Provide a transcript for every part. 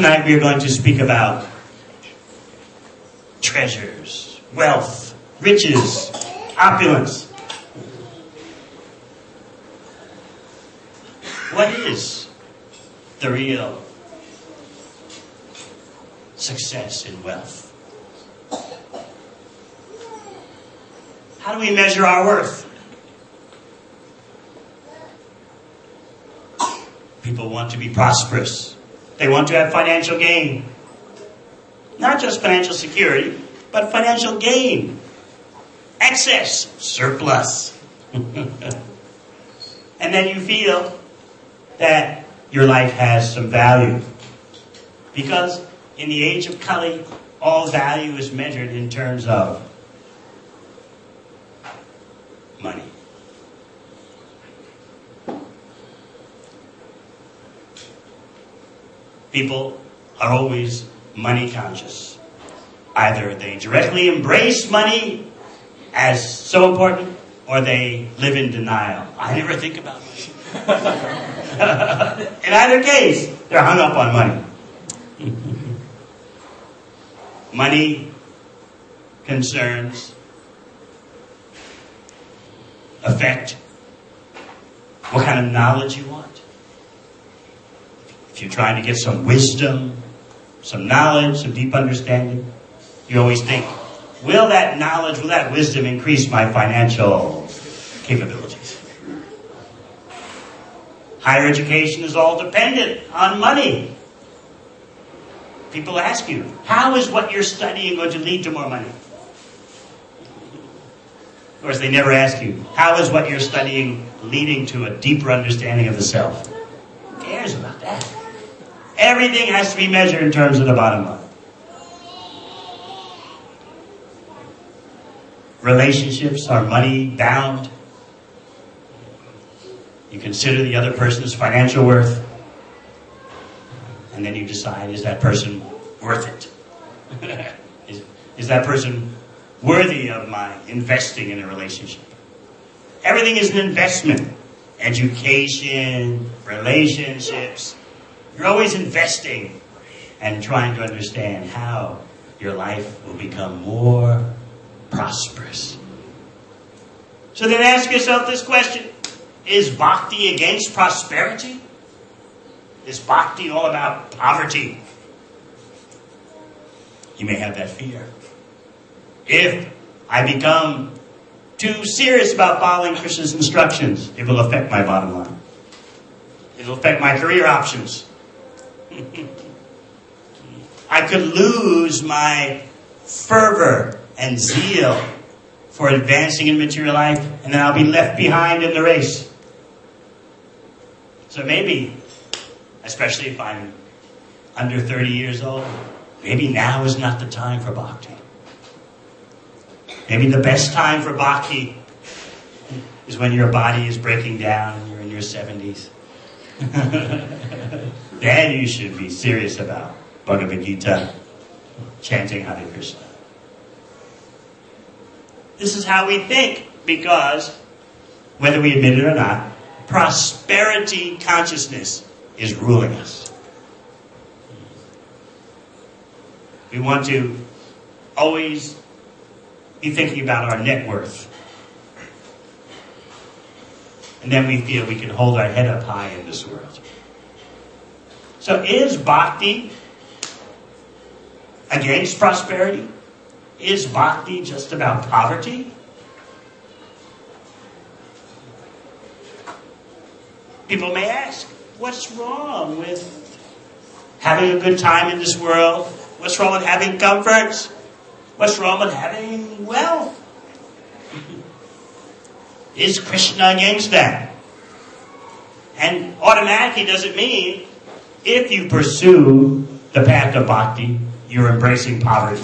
Tonight we are going to speak about treasures, wealth, riches, opulence. What is the real success in wealth? How do we measure our worth? People want to be prosperous. They want to have financial gain. Not just financial security, but financial gain. Excess, surplus. And then you feel that your life has some value. Because in the age of Kali, all value is measured in terms of money. People are always money conscious. Either they directly embrace money as so important, or they live in denial. I never think about money. In either case, they're hung up on money. Money concerns affect what kind of knowledge you want. If you're trying to get some wisdom, some knowledge, some deep understanding, you always think, will that knowledge, will that wisdom increase my financial capabilities? Higher education is all dependent on money. People ask you, how is what you're studying going to lead to more money? Of course, they never ask you, how is what you're studying leading to a deeper understanding of the self? Who cares about that? Everything has to be measured in terms of the bottom line. Relationships are money bound. You consider the other person's financial worth, and then you decide, is that person worth it? is that person worthy of my investing in a relationship? Everything is an investment. Education, relationships. You're always investing and trying to understand how your life will become more prosperous. So then ask yourself this question. Is bhakti against prosperity? Is bhakti all about poverty? You may have that fear. If I become too serious about following Krishna's instructions, it will affect my bottom line. It will affect my career options. I could lose my fervor and zeal for advancing in material life, and then I'll be left behind in the race. So maybe, especially if I'm under 30 years old, maybe now is not the time for bhakti. Maybe the best time for bhakti is when your body is breaking down and you're in your 70s. Then you should be serious about Bhagavad Gita, chanting Hare Krishna. This is how we think, because, whether we admit it or not, prosperity consciousness is ruling us. We want to always be thinking about our net worth. And then we feel we can hold our head up high in this world. So is bhakti against prosperity? Is bhakti just about poverty? People may ask, what's wrong with having a good time in this world? What's wrong with having comforts? What's wrong with having wealth? Is Krishna against that? And automatically does it mean if you pursue the path of bhakti, you're embracing poverty?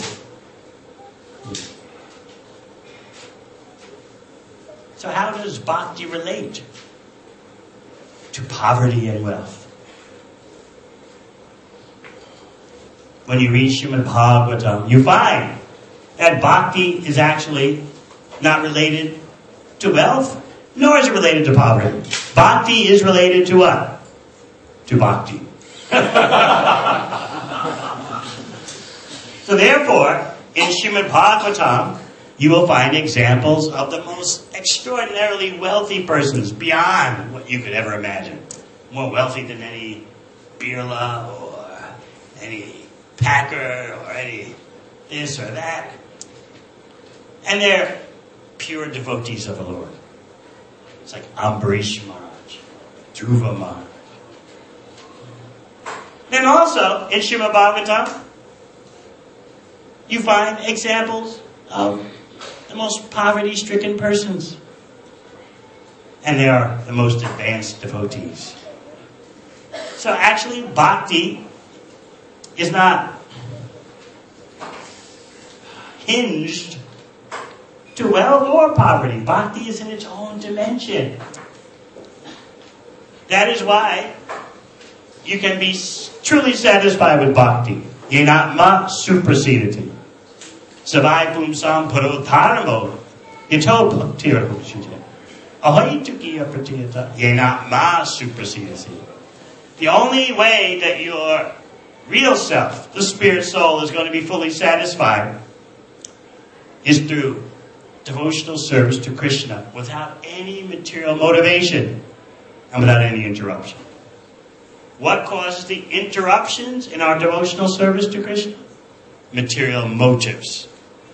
So how does bhakti relate to poverty and wealth? When you read Srimad Bhagavatam, you find that bhakti is actually not related to wealth, nor is it related to poverty. Bhakti is related to what? To bhakti. So therefore, in Srimad Bhagavatam, you will find examples of the most extraordinarily wealthy persons beyond what you could ever imagine. More wealthy than any Birla or any Packer or any this or that. And they're pure devotees of the Lord. It's like Ambarish Maharaj, Dhruva Maharaj. Then also, in Srimad Bhagavatam, you find examples of the most poverty-stricken persons. And they are the most advanced devotees. So actually, bhakti is not hinged to wealth or poverty. Bhakti is in its own dimension. That is why you can be truly satisfied with bhakti. Yenatma suprasidati. Savai pumsam parodharamo. Ito bhaktir bhakshite. Ahoitukiya pratiyata. Yenatma suprasidati. The only way that your real self, the spirit soul, is going to be fully satisfied is through devotional service to Krishna without any material motivation and without any interruption. What causes the interruptions in our devotional service to Krishna? Material motives.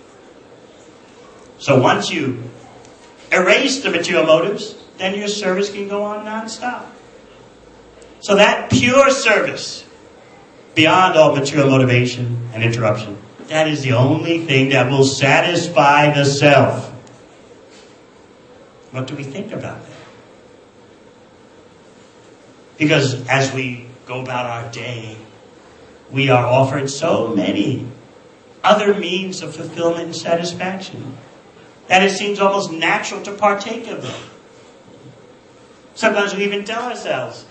So once you erase the material motives, then your service can go on non-stop. So that pure service, beyond all material motivation and interruption, that is the only thing that will satisfy the self. What do we think about that? Because as we go about our day, we are offered so many other means of fulfillment and satisfaction that it seems almost natural to partake of them. Sometimes we even tell ourselves,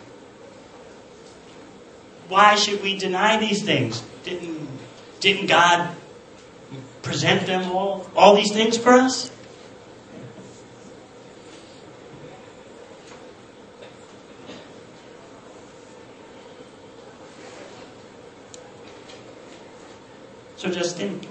why should we deny these things? Didn't God present them all these things for us? So just think.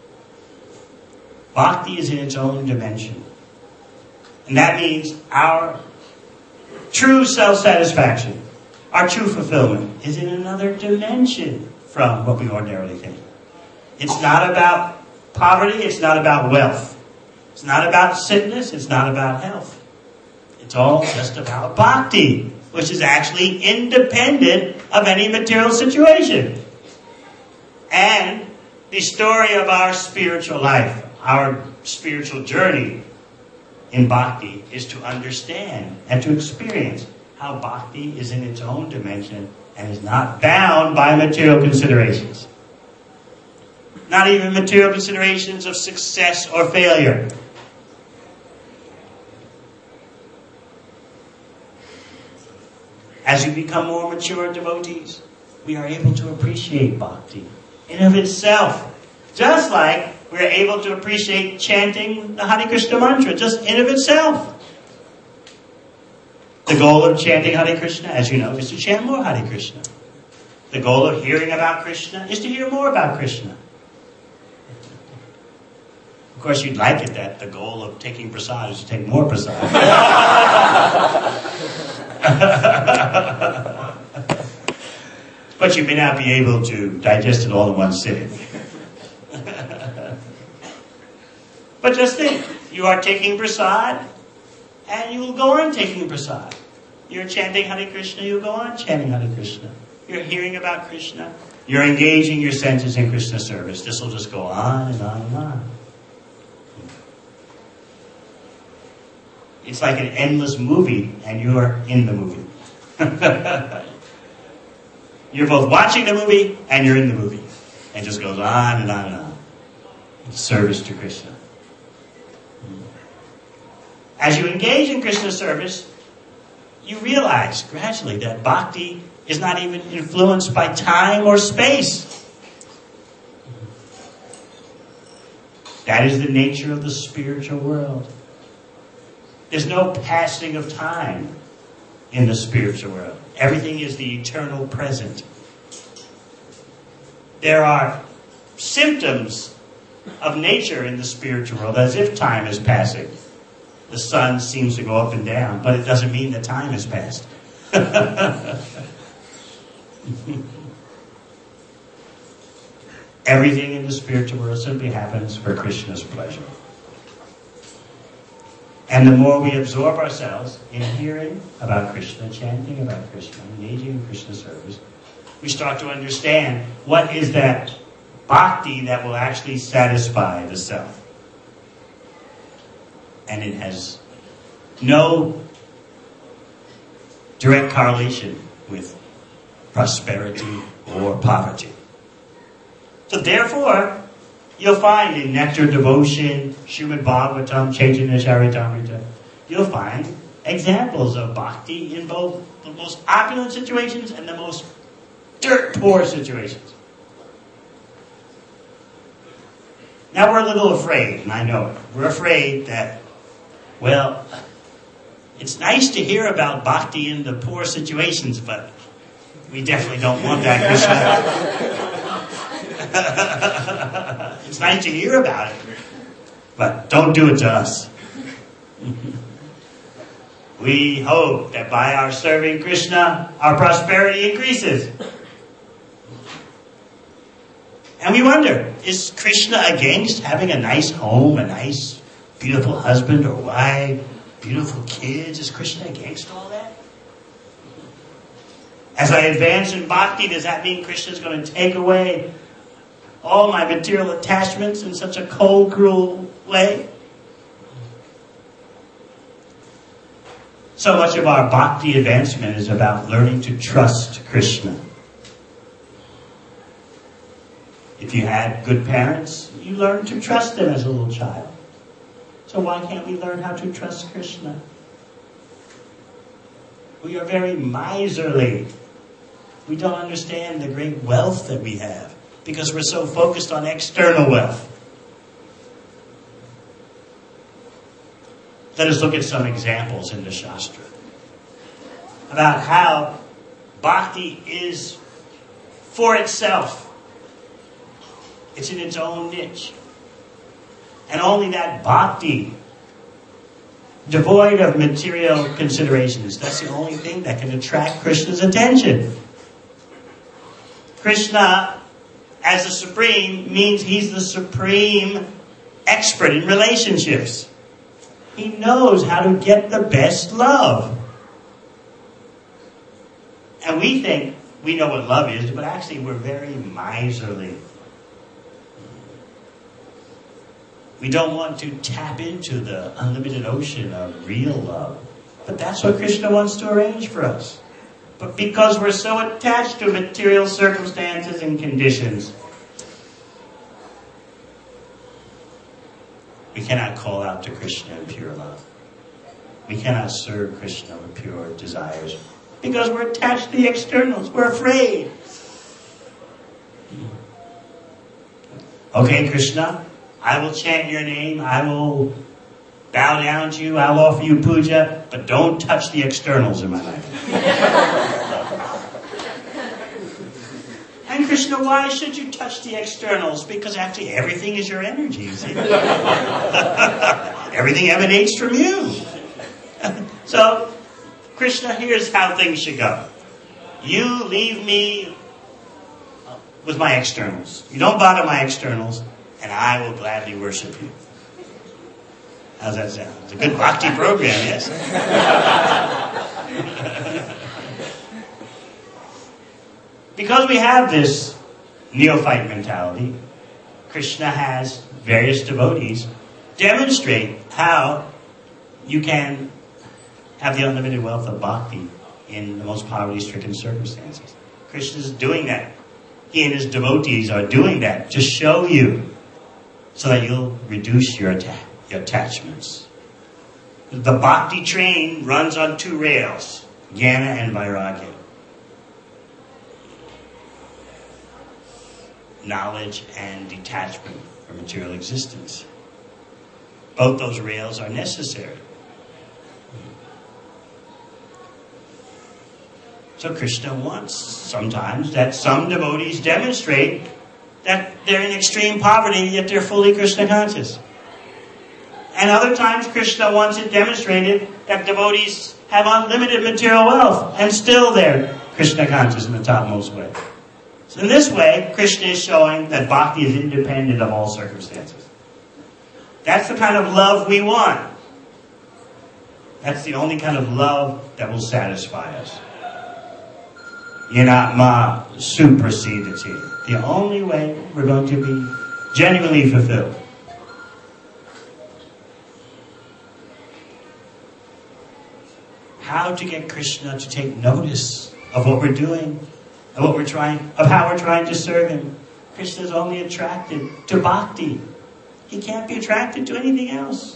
Bhakti is in its own dimension. And that means our true self-satisfaction, our true fulfillment, is in another dimension from what we ordinarily think. It's not about poverty, it's not about wealth. It's not about sickness, it's not about health. It's all just about bhakti, which is actually independent of any material situation. And the story of our spiritual life, our spiritual journey in bhakti, is to understand and to experience how bhakti is in its own dimension and is not bound by material considerations. Not even material considerations of success or failure. As we become more mature devotees, we are able to appreciate bhakti in and of itself. Just like we are able to appreciate chanting the Hare Krishna mantra, just in and of itself. The goal of chanting Hare Krishna, as you know, is to chant more Hare Krishna. The goal of hearing about Krishna is to hear more about Krishna. Of course, you'd like it that the goal of taking prasad is to take more prasad. But you may not be able to digest it all in one sitting. But just think, you are taking prasad, and you will go on taking prasad. You're chanting Hare Krishna, you'll go on chanting Hare Krishna. You're hearing about Krishna. You're engaging your senses in Krishna service. This will just go on and on and on. It's like an endless movie, and you're in the movie. You're both watching the movie, and you're in the movie. And it just goes on and on and on. Service to Krishna. As you engage in Krishna service, you realize gradually that bhakti is not even influenced by time or space. That is the nature of the spiritual world. There's no passing of time in the spiritual world. Everything is the eternal present. There are symptoms of nature in the spiritual world, as if time is passing. The sun seems to go up and down, but it doesn't mean that time has passed. Everything in the spiritual world simply happens for Krishna's pleasure. And the more we absorb ourselves in hearing about Krishna, chanting about Krishna, engaging in Krishna service, we start to understand what is that bhakti that will actually satisfy the self. And it has no direct correlation with prosperity or poverty. So therefore, you'll find in Nectar Devotion, Srimad Bhagavatam, Chaitanya Charitamrita, you'll find examples of bhakti in both the most opulent situations and the most dirt poor situations. Now we're a little afraid, and I know it. We're afraid that, well, it's nice to hear about bhakti in the poor situations, but we definitely don't want that, Krishna. It's nice to hear about it, but don't do it to us. We hope that by our serving Krishna, our prosperity increases. And we wonder, is Krishna against having a nice home, a nice, beautiful husband or wife, beautiful kids? Is Krishna against all that? As I advance in bhakti, does that mean Krishna is going to take away all my material attachments in such a cold, cruel way? So much of our bhakti advancement is about learning to trust Krishna. If you had good parents, you learned to trust them as a little child. So why can't we learn how to trust Krishna? We are very miserly. We don't understand the great wealth that we have because we're so focused on external wealth. Let us look at some examples in the Shastra about how bhakti is for itself. It's in its own niche. And only that bhakti, devoid of material considerations, that's the only thing that can attract Krishna's attention. Krishna, as the supreme, means he's the supreme expert in relationships. He knows how to get the best love. And we think we know what love is, but actually we're very miserly. We don't want to tap into the unlimited ocean of real love. But that's what Krishna wants to arrange for us. But because we're so attached to material circumstances and conditions, we cannot call out to Krishna in pure love. We cannot serve Krishna with pure desires because we're attached to the externals. We're afraid. Okay, Krishna, I will chant your name. I will bow down to you. I'll offer you puja, but don't touch the externals in my life. And Krishna, why should you touch the externals? Because actually everything is your energy, you see? Everything emanates from you. So, Krishna, here's how things should go. You leave me with my externals. You don't bother my externals, and I will gladly worship you. How's that sound? It's a good bhakti program, yes? Because we have this neophyte mentality, Krishna has various devotees demonstrate how you can have the unlimited wealth of bhakti in the most poverty-stricken circumstances. Krishna is doing that. He and his devotees are doing that to show you so that you'll reduce your attachments. The bhakti train runs on two rails, jnana and vairagya. Knowledge and detachment from material existence. Both those rails are necessary. So Krishna wants sometimes that some devotees demonstrate that they're in extreme poverty, yet they're fully Krishna conscious. And other times, Krishna wants it demonstrated that devotees have unlimited material wealth, and still they're Krishna conscious in the topmost way. So in this way, Krishna is showing that bhakti is independent of all circumstances. That's the kind of love we want. That's the only kind of love that will satisfy us. Yanatma suprasidati. The only way we're going to be genuinely fulfilled. How to get Krishna to take notice of what we're doing, of what we're trying, of how we're trying to serve him. Krishna is only attracted to bhakti. He can't be attracted to anything else.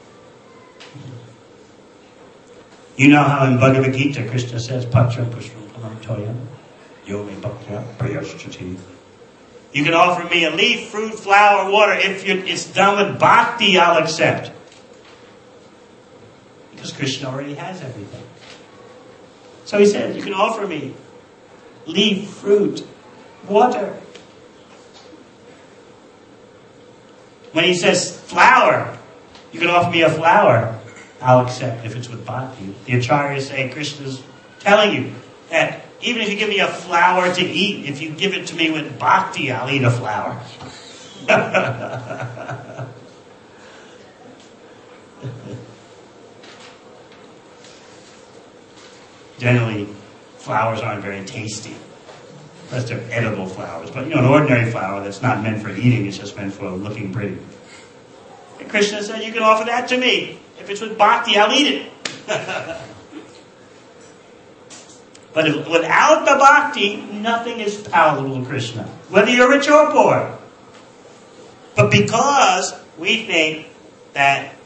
You know how in Bhagavad Gita Krishna says, Patra pushpam phalam toyam yomi bhaktya prayashriti. You can offer me a leaf, fruit, flower, water. If it's done with bhakti, I'll accept. Because Krishna already has everything. So he said, you can offer me leaf, fruit, water. When he says flower, you can offer me a flower, I'll accept if it's with bhakti. The acharyas say Krishna's telling you that even if you give me a flower to eat, if you give it to me with bhakti, I'll eat a flower. Generally, flowers aren't very tasty. Unless they're edible flowers. But, an ordinary flower that's not meant for eating, it's just meant for looking pretty. And Krishna said, you can offer that to me. If it's with bhakti, I'll eat it. But without the bhakti, nothing is palatable to Krishna. Whether you're rich or poor. But because we think that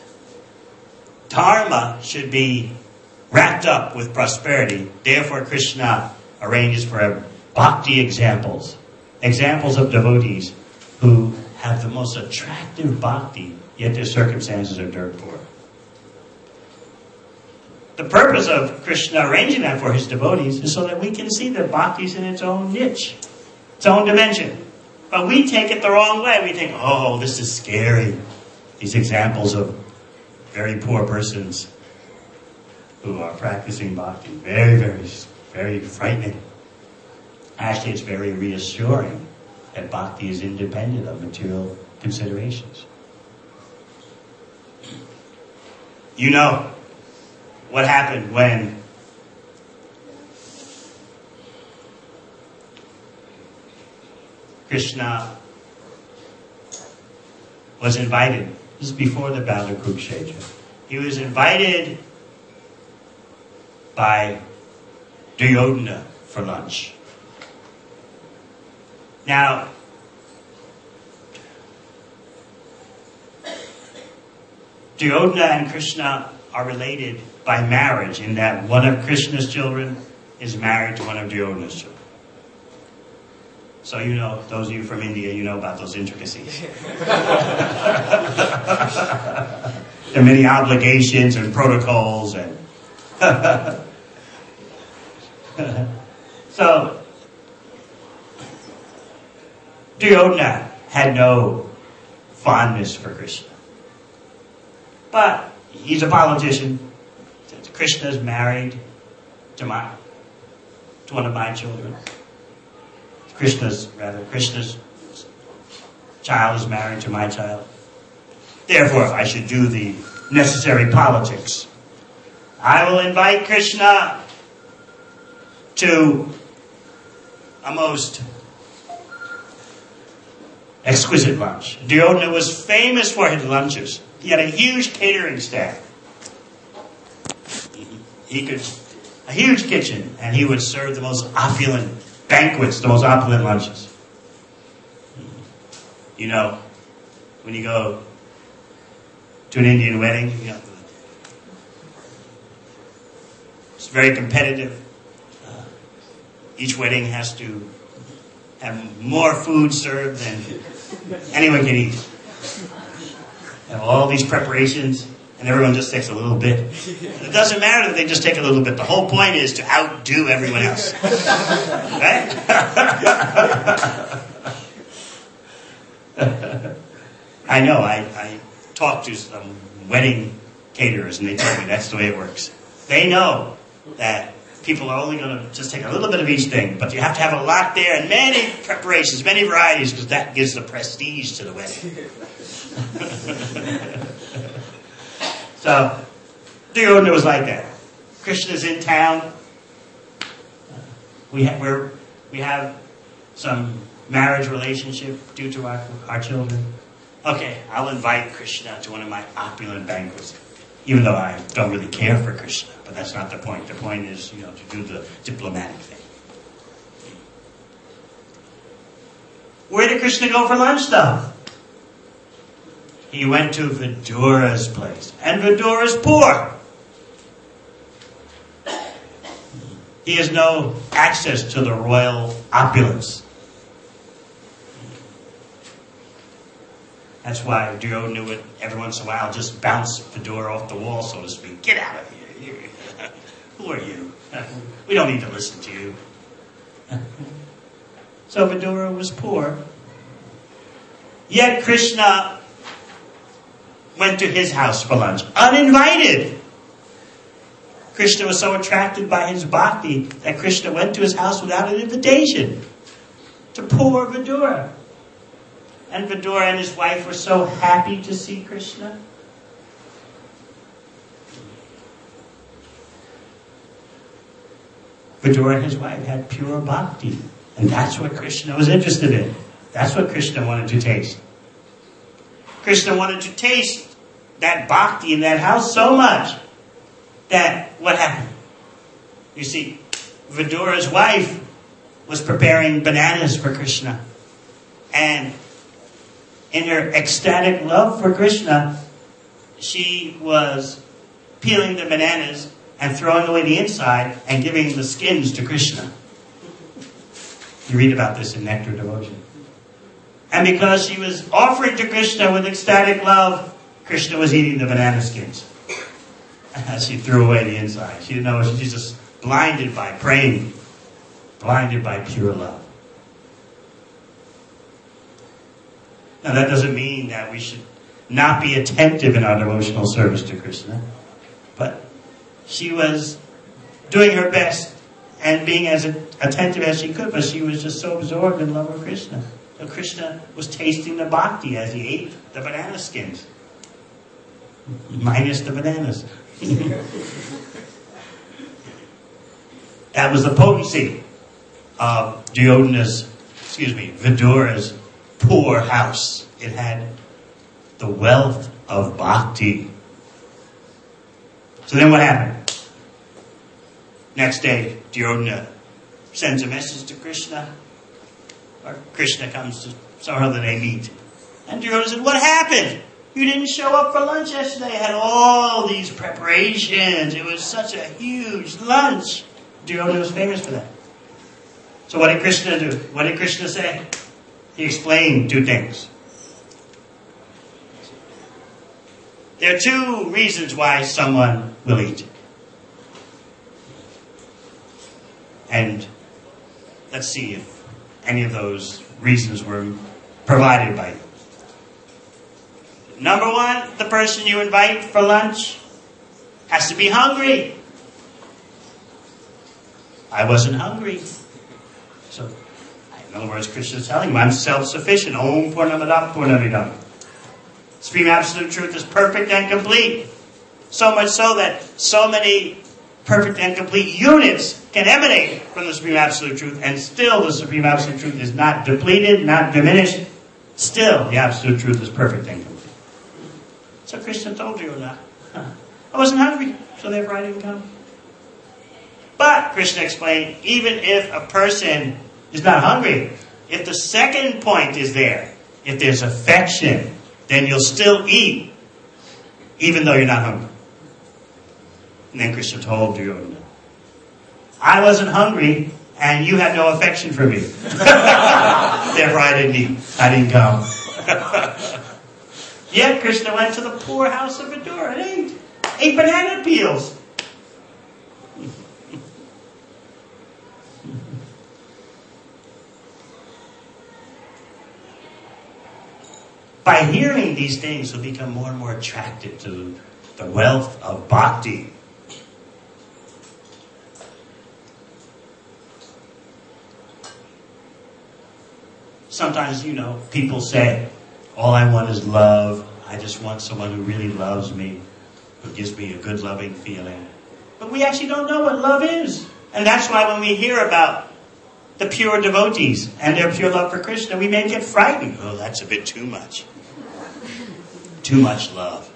dharma should be wrapped up with prosperity, therefore Krishna arranges for bhakti examples of devotees who have the most attractive bhakti, yet their circumstances are dirt poor. The purpose of Krishna arranging that for his devotees is so that we can see that bhakti is in its own niche, its own dimension. But we take it the wrong way. We think, oh, this is scary. These examples of very poor persons who are practicing bhakti. Very, very, very frightening. Actually, it's very reassuring that bhakti is independent of material considerations. You know what happened when Krishna was invited. This is before the Battle of Kurukshetra. He was invited by Duryodhana for lunch. Now, Duryodhana and Krishna are related by marriage in that one of Krishna's children is married to one of Duryodhana's children. So those of you from India, you know about those intricacies. There are many obligations and protocols and so Duryodhana had no fondness for Krishna. But he's a politician. Krishna's married to one of my children. Krishna's child is married to my child. Therefore, I should do the necessary politics. I will invite Krishna to a most exquisite lunch. Duryodhana was famous for his lunches. He had a huge catering staff. A huge kitchen, and he would serve the most opulent banquets, the most opulent lunches. When you go to an Indian wedding, it's very competitive. Each wedding has to have more food served than anyone can eat. Have all these preparations, and everyone just takes a little bit. It doesn't matter that they just take a little bit. The whole point is to outdo everyone else. Right? I know. I talked to some wedding caterers, and they told me that's the way it works. They know that people are only going to just take a little bit of each thing, but you have to have a lot there and many preparations, many varieties, because that gives the prestige to the wedding. So, Duryodhana was like that. Krishna's in town. We have some marriage relationship due to our children. Okay, I'll invite Krishna to one of my opulent banquets, even though I don't really care for Krishna. But that's not the point. The point is, to do the diplomatic thing. Where did Krishna go for lunch, though? He went to Vidura's place. And Vidura's poor. He has no access to the royal opulence. That's why Duryodhana would, every once in a while, just bounce Vidura off the wall, so to speak. Get out of here. Who are you? We don't need to listen to you. So Vidura was poor. Yet Krishna went to his house for lunch, uninvited. Krishna was so attracted by his bhakti that Krishna went to his house without an invitation to poor Vidura. And Vidura and his wife were so happy to see Krishna. Vidura and his wife had pure bhakti. And that's what Krishna was interested in. That's what Krishna wanted to taste. Krishna wanted to taste that bhakti in that house so much that what happened? You see, Vidura's wife was preparing bananas for Krishna. And in her ecstatic love for Krishna, she was peeling the bananas and throwing away the inside and giving the skins to Krishna. You read about this in Nectar Devotion. And because she was offering to Krishna with ecstatic love, Krishna was eating the banana skins. As she threw away the inside. She didn't know, she was just blinded by praying. Blinded by pure love. Now that doesn't mean that we should not be attentive in our devotional service to Krishna. But she was doing her best and being as attentive as she could, but she was just so absorbed in love of Krishna. So Krishna was tasting the bhakti as he ate the banana skins. Minus the bananas. That was the potency of Vidura's poor house. It had the wealth of bhakti. So then what happened? Next day, Duryodhana sends a message to Krishna. Or Krishna comes to somehow that they meet. And Duryodhana said, what happened? You didn't show up for lunch yesterday. I had all these preparations. It was such a huge lunch. Duryodhana was famous for that. So what did Krishna do? What did Krishna say? He explained two things. There are two reasons why someone will eat. And let's see if any of those reasons were provided by you. Number one, the person you invite for lunch has to be hungry. I wasn't hungry. So, in other words, Krishna is telling him, I'm self-sufficient. Om Purnamada Purnamidam. Supreme Absolute Truth is perfect and complete. So much so that so many perfect and complete units can emanate from the Supreme Absolute Truth, and still the Supreme Absolute Truth is not depleted, not diminished. Still, the Absolute Truth is perfect and complete. So Krishna told you that. I wasn't hungry, so therefore I didn't come. But, Krishna explained, even if a person is not hungry, if the second point is there, if there's affection, then you'll still eat, even though you're not hungry. And then Krishna told Duryodhana, I wasn't hungry, and you had no affection for me. Therefore I didn't eat. I didn't come. Yet Krishna went to the poor house of Vidura and ate banana peels. By hearing these things, he'll become more and more attracted to the wealth of bhakti. Sometimes, people say, all I want is love. I just want someone who really loves me, who gives me a good loving feeling. But we actually don't know what love is. And that's why when we hear about the pure devotees and their pure love for Krishna, we may get frightened. Oh, that's a bit too much. Too much love.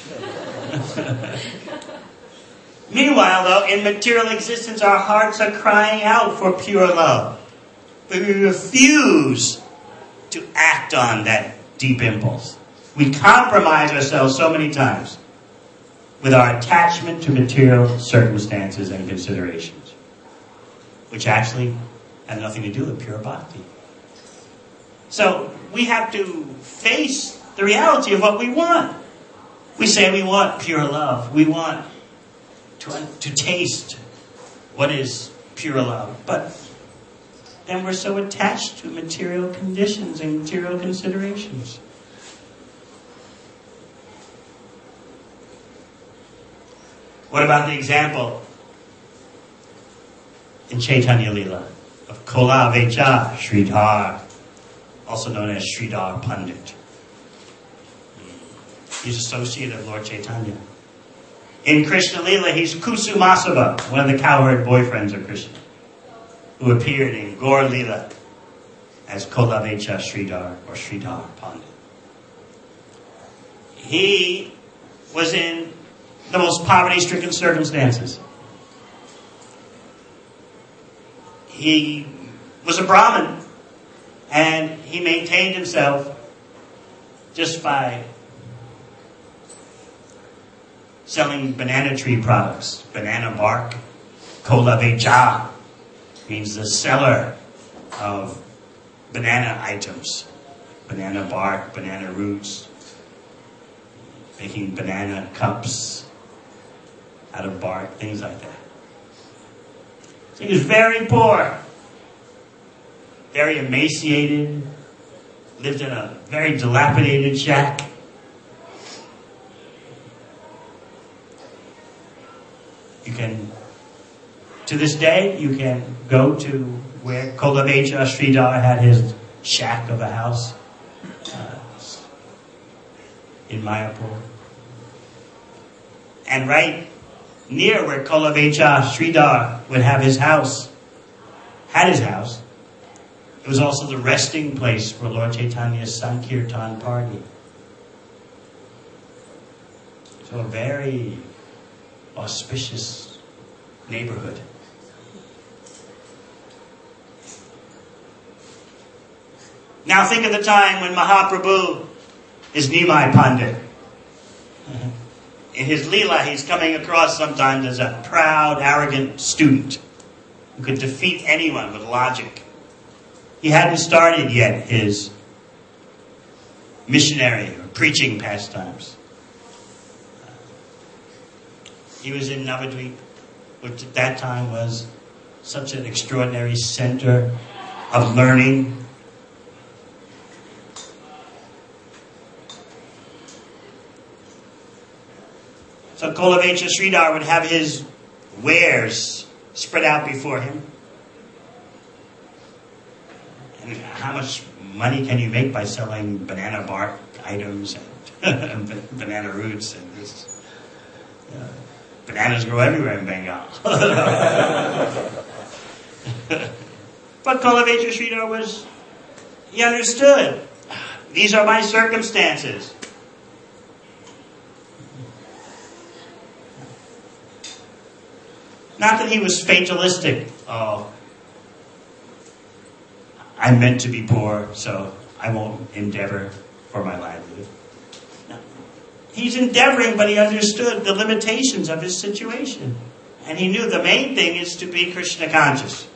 Meanwhile, though, in material existence, our hearts are crying out for pure love. But we refuse to act on that deep impulse. We compromise ourselves so many times with our attachment to material circumstances and considerations, which actually have nothing to do with pure bhakti. So we have to face the reality of what we want. We say we want pure love. We want to taste what is pure love. But then we're so attached to material conditions and material considerations. What about the example in Chaitanya Lila of Kola Vecha Sridhar, also known as Sridhar Pandit? He's associate of Lord Chaitanya. In Krishna Lila, he's Kusumasava, one of the cowherd boyfriends of Krishna, who appeared in Gaur Lila as Kola Vecha Sridhar or Sridhar Pandit. He was in the most poverty-stricken circumstances. He was a Brahmin, and he maintained himself just by selling banana tree products, banana bark. Kola Vecha means the seller of banana items, banana bark, banana roots, making banana cups out of bark, things like that. So he was very poor, very emaciated, lived in a very dilapidated shack. To this day, you can go to where Kola Vecha Sridhar had his shack of a house in Mayapur. And right near where Kola Vecha Sridhar would have his house, it was also the resting place for Lord Chaitanya's Sankirtan party. So a very auspicious neighborhood. Now think of the time when Mahaprabhu is Nimai Pandit. In his Leela, he's coming across sometimes as a proud, arrogant student who could defeat anyone with logic. He hadn't started yet his missionary or preaching pastimes. He was in Navadvip, which at that time was such an extraordinary center of learning. So Kola Vecha Sridhar would have his wares spread out before him. And how much money can you make by selling banana bark items and banana roots and this? Bananas grow everywhere in Bengal. But Kola Vecha Sridhar he understood. These are my circumstances. Not that he was fatalistic. Oh, I'm meant to be poor, so I won't endeavor for my livelihood. No. He's endeavoring, but he understood the limitations of his situation. And he knew the main thing is to be Krishna conscious.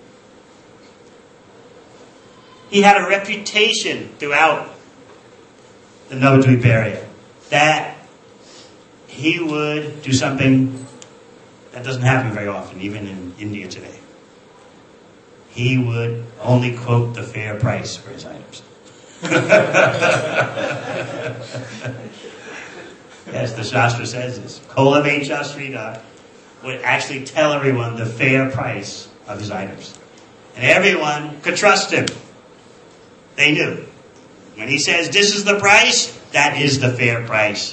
He had a reputation throughout the Navadvip area that he would do something that doesn't happen very often, even in India today. He would only quote the fair price for his items. Yes, the Shastra says this. Kolavecha Sridhar would actually tell everyone the fair price of his items. And everyone could trust him. They knew. When he says, this is the price, that is the fair price.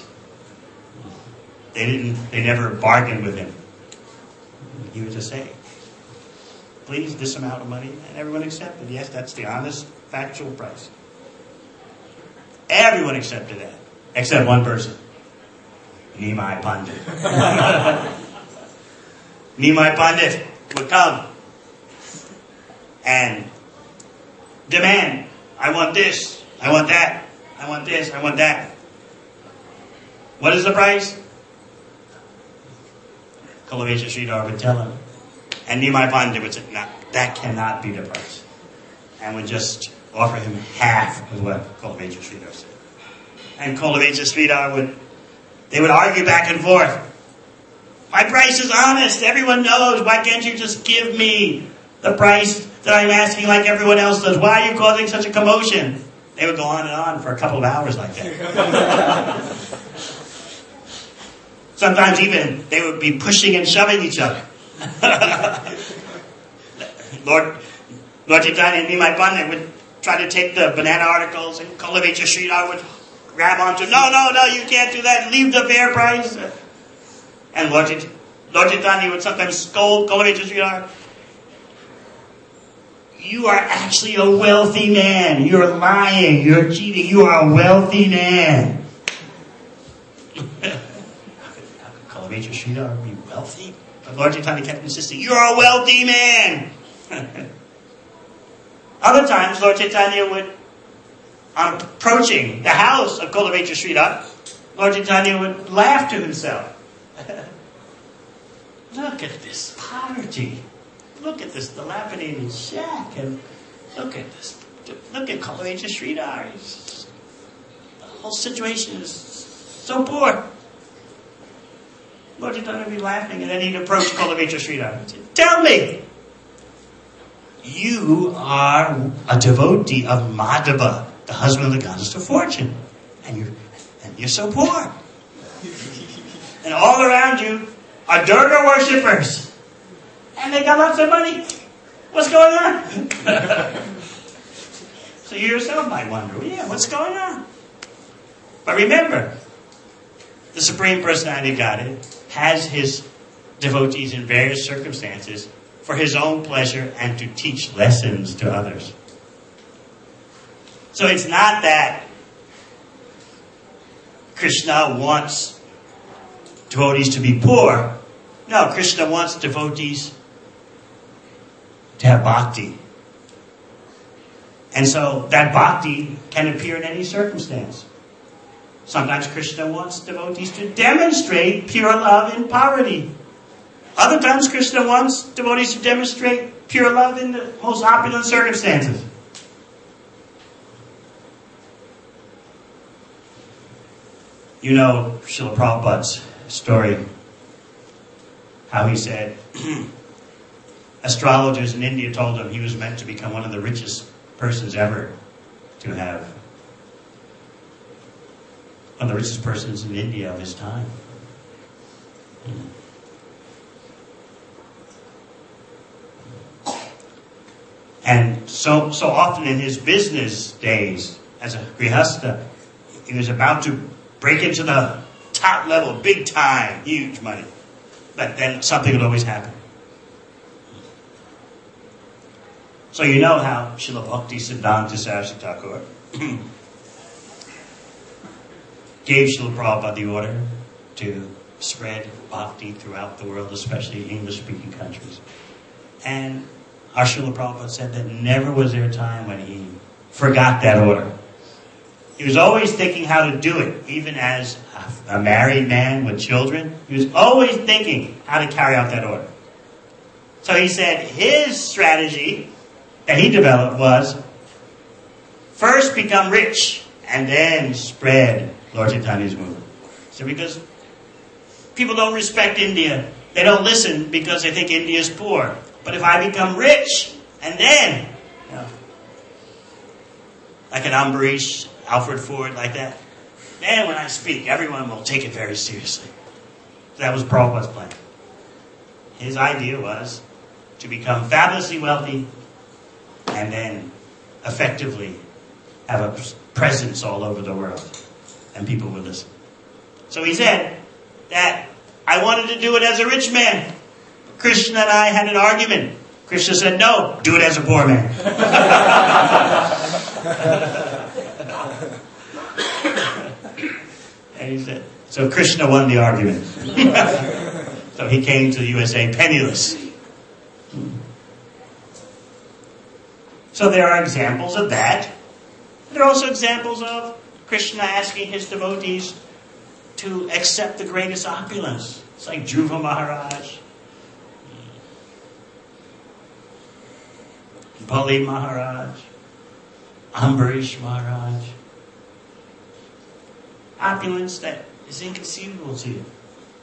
They never bargained with him. He would just say, please, this amount of money, and everyone accepted. Yes, that's the honest, factual price. Everyone accepted that, except one person. Nimai Pandit. Nimai Pandit would come and demand, I want this, I want that, I want this, I want that. What is the price? Kolavecha Sridhar would tell him. And Nimai Pandit would say, no, that cannot be the price. And would just offer him half of what Kolavecha Sridhar said. And Kolavecha Sridhar they would argue back and forth. My price is honest. Everyone knows. Why can't you just give me the price that I'm asking like everyone else does? Why are you causing such a commotion? They would go on and on for a couple of hours like that. Sometimes even they would be pushing and shoving each other. Lord Chaitanya and Nimai Pandit would try to take the banana articles, and Kolavecha Sridhar would grab onto, no, you can't do that, leave the fair price. And Lord Chaitanya would sometimes scold Kolavecha Sridhar. You are actually a wealthy man. You're lying. You're cheating. You are a wealthy man. Kolavecha Sridhar would be wealthy? But Lord Chaitanya kept insisting, you're a wealthy man. Other times, Lord Chaitanya would, on approaching the house of Kolavecha Sridhar, Lord Chaitanya would laugh to himself. Look at this poverty. Look at this dilapidated shack. And look at this. Look at Kolavecha Sridhar. The whole situation is so poor. Lord Chaitanya would be laughing, and then he'd approach Kolavecha Sridhar and say, tell me, you are a devotee of Madhava, the husband of the goddess of fortune. And you're so poor. And all around you are Durga worshippers. And they got lots of money. What's going on? So you yourself might wonder, what's going on? But remember, the Supreme Personality of Godhead has his devotees in various circumstances for his own pleasure and to teach lessons to others. So it's not that Krishna wants devotees to be poor. No, Krishna wants devotees to have bhakti. And so that bhakti can appear in any circumstance. Sometimes Krishna wants devotees to demonstrate pure love in poverty. Other times Krishna wants devotees to demonstrate pure love in the most opulent circumstances. You know Srila Prabhupada's story. How he said, astrologers in India told him he was meant to become one of the richest persons ever to have. One of the richest persons in India of his time. And so often in his business days as a grihastha, he was about to break into the top level, big time, huge money. But then something would always happen. So you know how Srila Bhakti Siddhanta Saraswati Thakur gave Srila Prabhupada the order to spread bhakti throughout the world, especially English-speaking countries. And our Srila Prabhupada said that never was there a time when he forgot that order. He was always thinking how to do it, even as a married man with children. He was always thinking how to carry out that order. So he said his strategy that he developed was first become rich and then spread Lord Chaitanya's movement. So because people don't respect India, they don't listen because they think India is poor. But if I become rich and then like an Ambarish, Alfred Ford, like that, then when I speak, everyone will take it very seriously. That was Prabhupada's plan. His idea was to become fabulously wealthy and then effectively have a presence all over the world. And people would listen. So he said that I wanted to do it as a rich man. Krishna and I had an argument. Krishna said, no, do it as a poor man. And he said, so Krishna won the argument. So he came to the USA penniless. So there are examples of that. There are also examples of Krishna asking his devotees to accept the greatest opulence. It's like Dhruva Maharaj, Bali Maharaj, Ambarish Maharaj. Opulence that is inconceivable to you.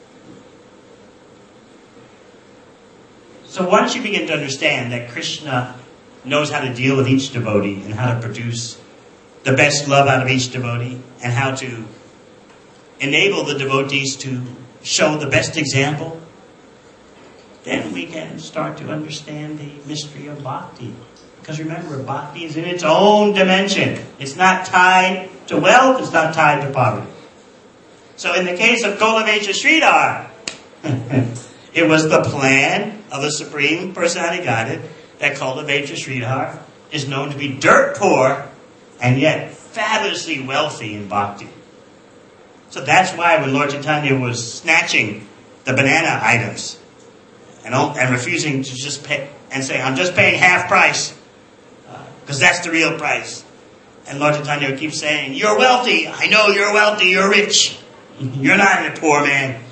So once you begin to understand that Krishna knows how to deal with each devotee and how to produce the best love out of each devotee and how to enable the devotees to show the best example, then we can start to understand the mystery of bhakti. Because remember, bhakti is in its own dimension. It's not tied to wealth, it's not tied to poverty. So in the case of Kolavecha Sridhar, it was the plan of the Supreme Personality Godhead that Kolavecha Sridhar is known to be dirt poor and yet fabulously wealthy in bhakti. So that's why when Lord Chaitanya was snatching the banana items and refusing to just pay and say, I'm just paying half price because that's the real price. And Lord Chaitanya keeps saying, you're wealthy. I know you're wealthy. You're rich. You're not a poor man.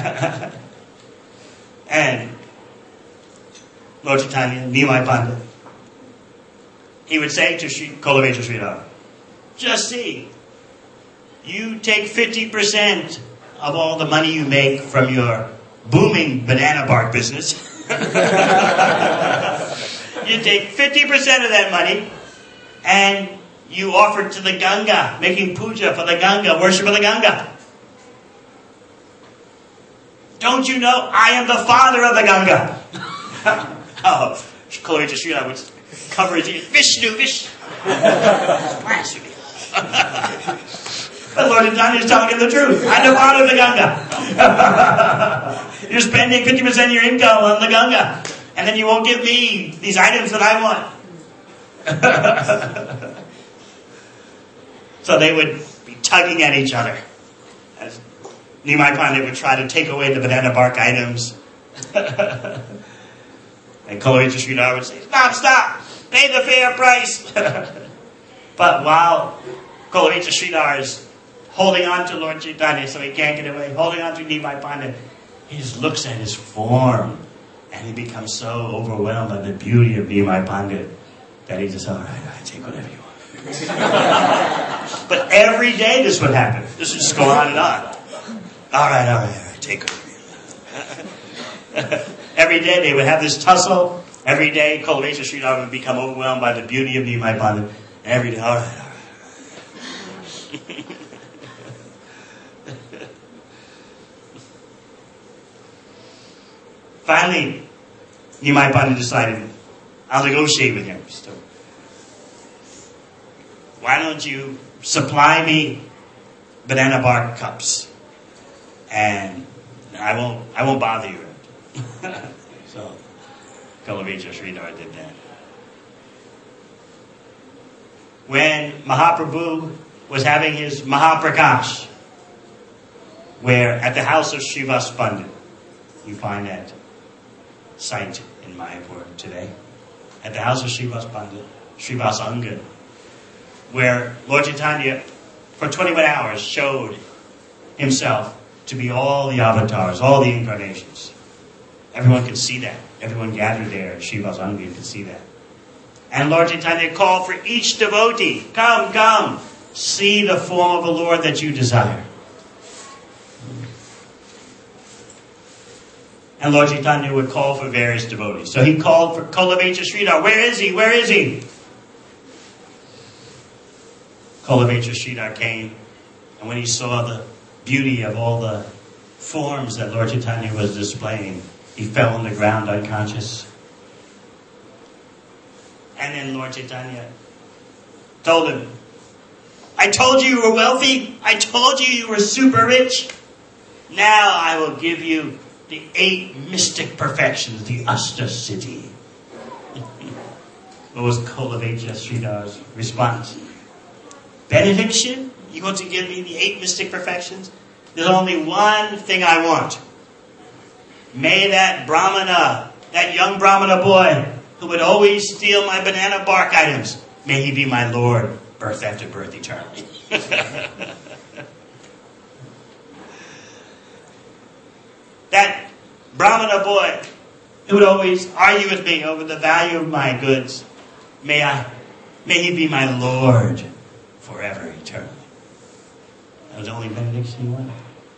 And Lord Chaitanya, Nimai Pandit, he would say to Kolavecha Sridhar, just see, you take 50% of all the money you make from your booming banana bark business. You take 50% of that money and you offer it to the Ganga, making puja for the Ganga, worship of the Ganga. Don't you know I am the father of the Ganga? Oh, Kolavecha Sridhar would cover his ears. Vishnu. Blasphemy. But Lord Chaitanya is telling him the truth. I'm the father of the Ganga. You're spending 50% of your income on the Ganga. And then you won't give me these items that I want. So they would be tugging at each other. As Nimai Pandit would try to take away the banana bark items. And Kolavecha Sridhar would say, stop, pay the fair price. But while Kolavecha Sridhar is holding on to Lord Chaitanya so he can't get away, holding on to Nimai Pandit, he just looks at his form and he becomes so overwhelmed by the beauty of Nimai Pandit that he just, all right, take whatever you want. But every day this would happen. This would just go on and on. All right, take whatever you want. Every day they would have this tussle. Every day Kolavecha Sridhar would become overwhelmed by the beauty of Nimai Pandit. Every day, all right. Finally, Nimai Pandit decided, I'll negotiate with him. So, why don't you supply me banana bark cups, and I won't bother you. So, Kolavecha Sridhar did that. When Mahaprabhu was having his Mahaprakash, where at the house of Srivas Pandit, you find that site in Mayapur today, at the house of Srivas Pandit, Srivas Angad, where Lord Chaitanya for 21 hours showed himself to be all the avatars, all the incarnations. Everyone could see that. Everyone gathered there at Srivas Angad could see that. And Lord Chaitanya called for each devotee, come, see the form of the Lord that you desire. And Lord Chaitanya would call for various devotees. So he called for Kolavecha Sridhar. Where is he? Kolovechra Sridhar came, and when he saw the beauty of all the forms that Lord Chaitanya was displaying, he fell on the ground unconscious. And then Lord Chaitanya told him, I told you were wealthy. I told you were super rich. Now I will give you the 8 mystic perfections, the Ashta Siddhi. What was Kolovechra Sridhar's response? Benediction? You're going to give me the 8 mystic perfections? There's only one thing I want. May that Brahmana, that young Brahmana boy who would always steal my banana bark items, may he be my Lord, birth after birth, eternally. That Brahmana boy who would always argue with me over the value of my goods, may he be my Lord forever, eternally. That was the only benediction he wanted.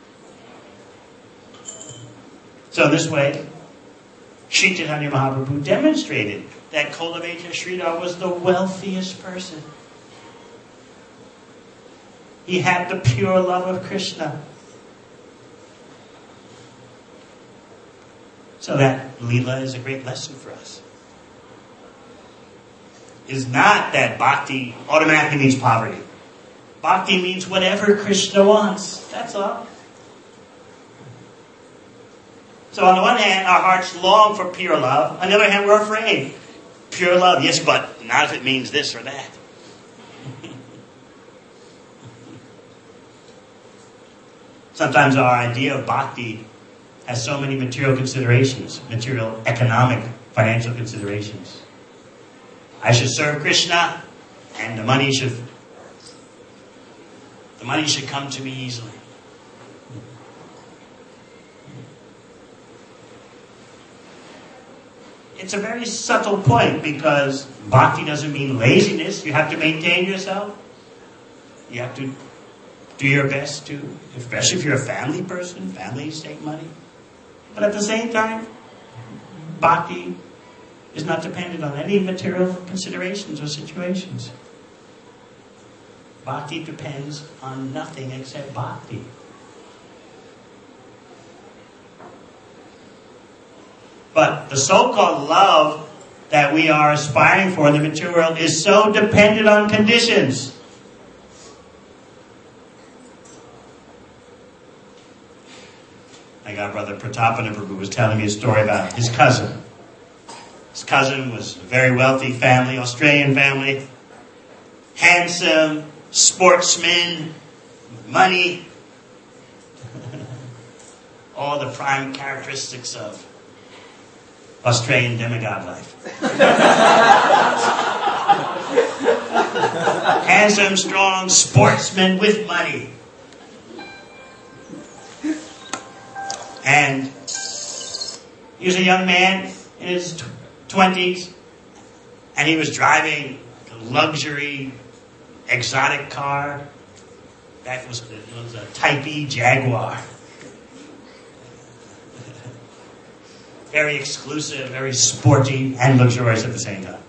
So this way, Sri Chaitanya Mahaprabhu demonstrated that Kolovechra Sridhar was the wealthiest person. He had the pure love of Krishna. So that Leela is a great lesson for us. It's not that bhakti automatically means poverty. Bhakti means whatever Krishna wants. That's all. So on the one hand, our hearts long for pure love. On the other hand, we're afraid. Pure love, yes, but not if it means this or that. Sometimes our idea of bhakti has so many material considerations, material, economic, financial considerations. I should serve Krishna, and the money should come to me easily. It's a very subtle point, because bhakti doesn't mean laziness. You have to maintain yourself. You have to do your best to, especially if you're a family person, families take money. But at the same time, bhakti is not dependent on any material considerations or situations. Bhakti depends on nothing except bhakti. But the so-called love that we are aspiring for in the material world is so dependent on conditions. Like our brother Pratapana Prabhu was telling me a story about his cousin. His cousin was a very wealthy family, Australian family. Handsome, sportsman, money. All the prime characteristics of Australian demigod life. Handsome, strong sportsman with money. And he was a young man in his 20s, and he was driving a luxury, exotic car. That was a Type E Jaguar. Very exclusive, very sporty, and luxurious at the same time.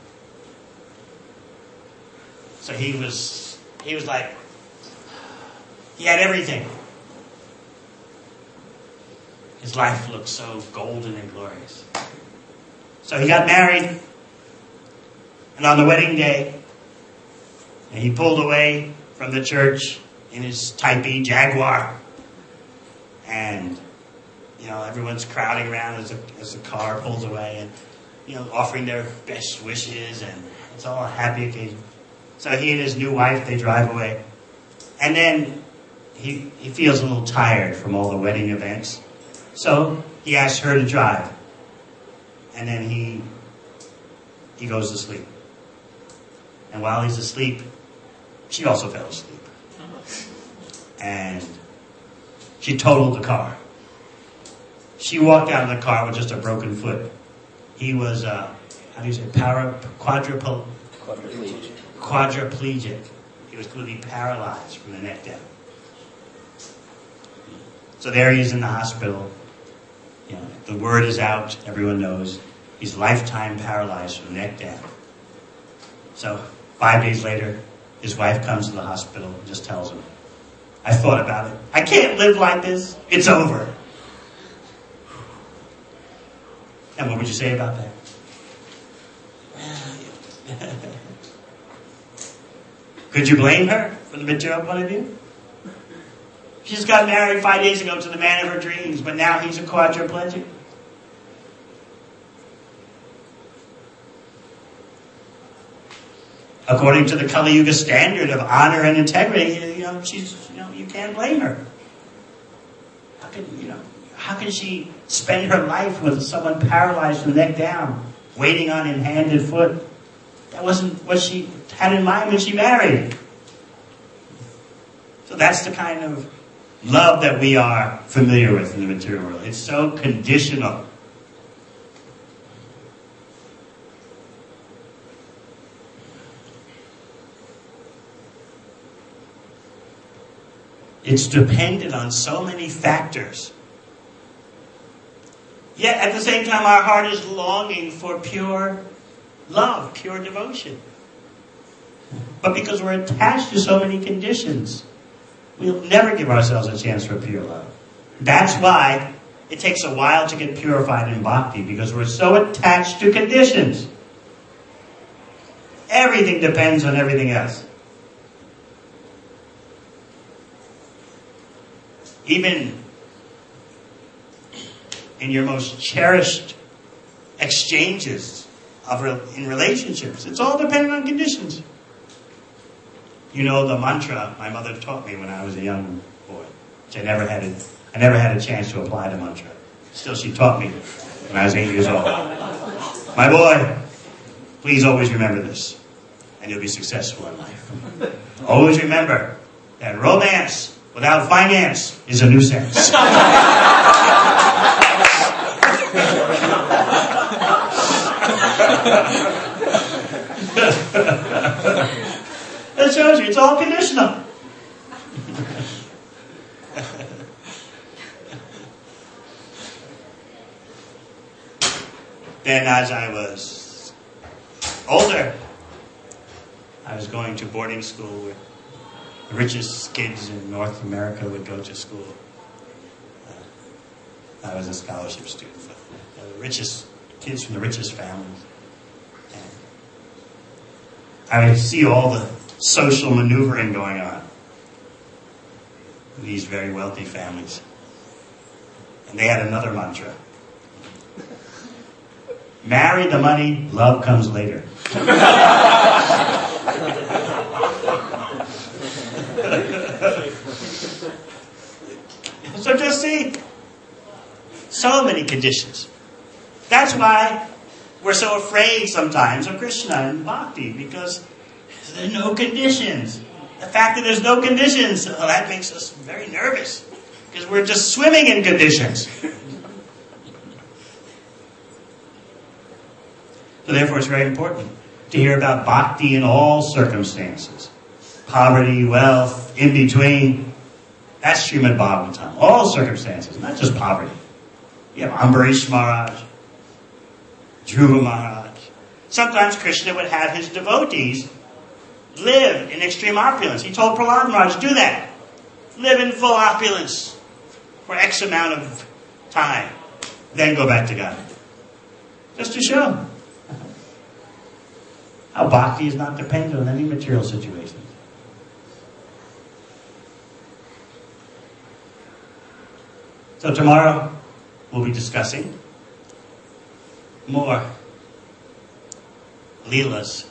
So he was like, he had everything. His life looked so golden and glorious. So he got married, and on the wedding day, he pulled away from the church in his Type E Jaguar, and everyone's crowding around as the car pulls away, and offering their best wishes, and it's all a happy occasion. So he and his new wife, they drive away, and then he feels a little tired from all the wedding events. So he asks her to drive. And then he goes to sleep. And while he's asleep, she also fell asleep. And she totaled the car. She walked out of the car with just a broken foot. He was, quadriplegic. He was completely paralyzed from the neck down. So there he is in the hospital. The word is out. Everyone knows. He's lifetime paralyzed from the neck down. So 5 days later, His wife comes to the hospital and just tells him, I thought about it. I can't live like this. It's over. And what would you say about that? Could you blame her from the material point of view? She just got married 5 days ago to the man of her dreams, but now he's a quadriplegic. According to the Kali Yuga standard of honor and integrity, you can't blame her. How can she spend her life with someone paralyzed from the neck down, waiting on him hand and foot? That wasn't what she had in mind when she married. So that's the kind of love that we are familiar with in the material world. It's so conditional. It's dependent on so many factors. Yet at the same time, our heart is longing for pure love, pure devotion. But because we're attached to so many conditions, we'll never give ourselves a chance for pure love. That's why it takes a while to get purified in bhakti, because we're so attached to conditions. Everything depends on everything else. Even in your most cherished exchanges in relationships, it's all dependent on conditions. You know the mantra my mother taught me when I was a young boy, which I never had a chance to apply the mantra. Still, she taught me when I was 8 years old. My boy, please always remember this, and you'll be successful in life. Always remember that romance without finance is a nuisance. That shows you it's all conditional. Then as I was older, I was going to boarding school where the richest kids in North America would go to school. I was a scholarship student for the richest kids from the richest families. And I would see all the social maneuvering going on in these very wealthy families. And they had another mantra. Marry the money, love comes later. So just see, so many conditions. That's why we're so afraid sometimes of Krishna and Bhakti, because there are no conditions. The fact that there's no conditions, that makes us very nervous, because we're just swimming in conditions. So therefore it's very important to hear about Bhakti in all circumstances. Poverty, wealth, in between. That's Srimad Bhagavatam. All circumstances, not just poverty. You have Ambarish Maharaj, Dhruva Maharaj. Sometimes Krishna would have his devotees live in extreme opulence. He told Prahlad Maharaj, do that. Live in full opulence for X amount of time. Then go back to God. Just to show how bhakti is not dependent on any material situation. So tomorrow we'll be discussing more Leelas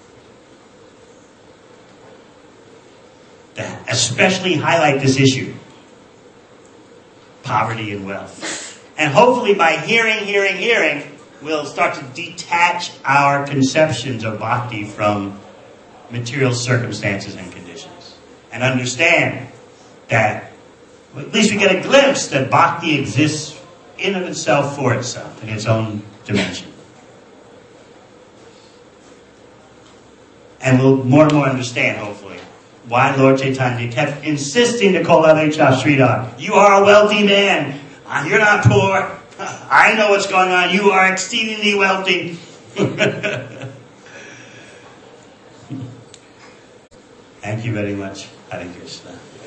that especially highlight this issue, poverty and wealth. And hopefully by hearing, we'll start to detach our conceptions of bhakti from material circumstances and conditions. And understand that, at least we get a glimpse that bhakti exists in of itself, for itself, in its own dimension. And we'll more and more understand, hopefully, why Lord Chaitanya kept insisting to call Advaita Sridhar. You are a wealthy man. You're not poor. I know what's going on. You are exceedingly wealthy. Thank you very much. Hare Krishna.